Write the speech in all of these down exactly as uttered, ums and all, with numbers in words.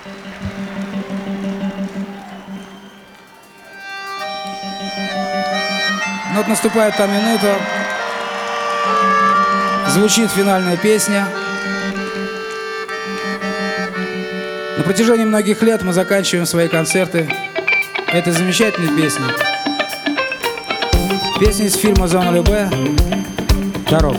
Ну вот наступает та минута, звучит финальная песня. На протяжении многих лет мы заканчиваем свои концерты этой замечательной песней. Песня из фильма «Зона Любэ» «Дорога».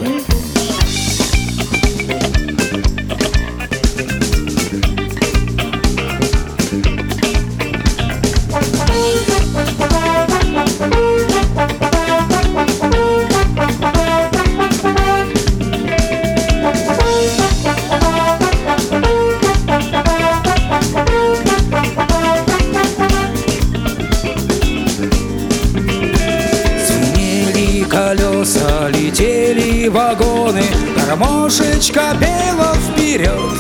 Колеса, летели вагоны, гармошечка пела вперед.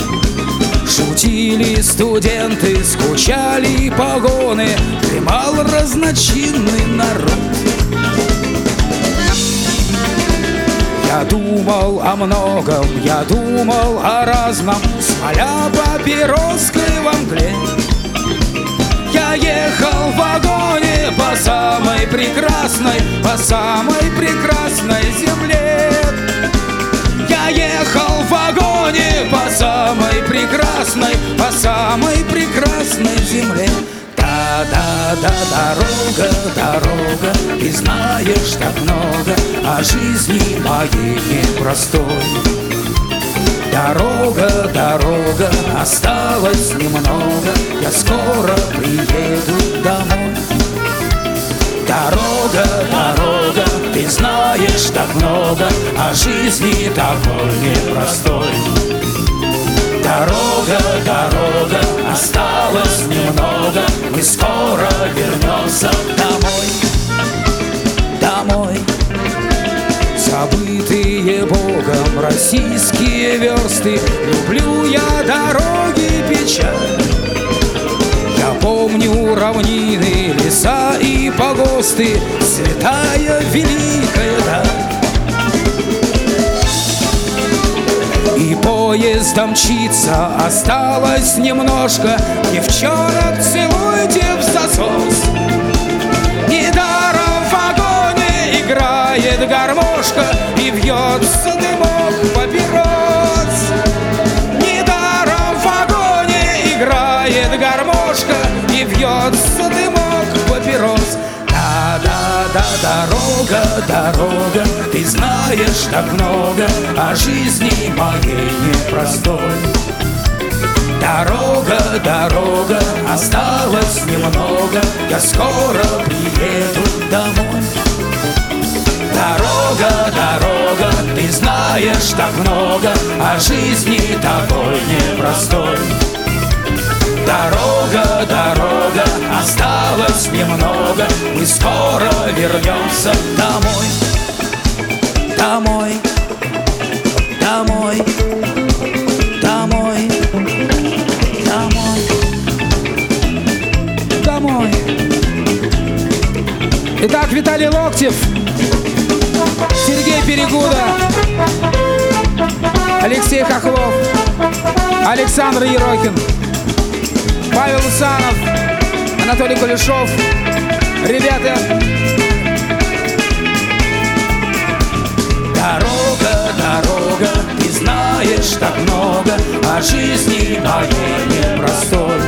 Шутили студенты, скучали погоны, дремал разночинный народ. Я думал о многом, я думал о разном, смоля папироской во мгле. Я ехал в вагоне по самой прекрасной, по самой прекрасной земле. Я ехал в вагоне по самой прекрасной, по самой прекрасной земле. Да-да-да, дорога, дорога, ты знаешь так много о жизни моей непростой. Дорога, дорога, осталось немного, я скоро приеду домой. Дорога, дорога, ты знаешь так много о жизни такой непростой. Дорога, дорога, осталось немного, мы скоро вернемся домой. Домой. Забытые Богом российские версты, люблю я дороги печаль. Я помню равнины, леса и погосты, святая великая даль. И поезд мчится, осталось немножко, девчонок целуйте в засос. Недаром в вагоне играет гармошка и вьется дымок папирос. Недаром в вагоне играет гармошка и вьется дымок папирос. Да-да-да, дорога, дорога, ты знаешь так много о жизни моей непростой. Дорога, дорога, осталось немного, я скоро приеду домой. Дорога, дорога, ты знаешь так много о жизни такой непростой. Дорога, дорога, осталось немного, мы скоро вернемся домой. Домой, домой, домой, домой, Домой. Итак, Виталий Локтев, Сергей Перегуда, Алексей Хохлов, Александр Ерохин, Павел Усанов, Анатолий Кулешов. Ребята, дорога, дорога, ты знаешь так много о жизни моей непростой.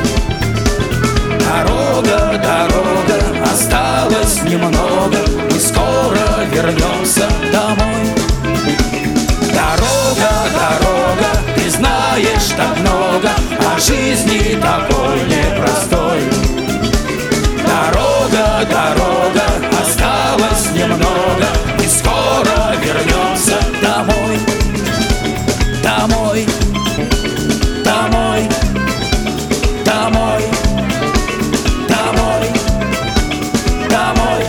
Дорога, дорога, осталось немного, мы скоро вернемся домой. Дорога, дорога, ты знаешь так много о жизни такой непростой. Дорога, дорога, осталось немного, мы скоро вернемся домой. Домой, домой, домой, домой, домой.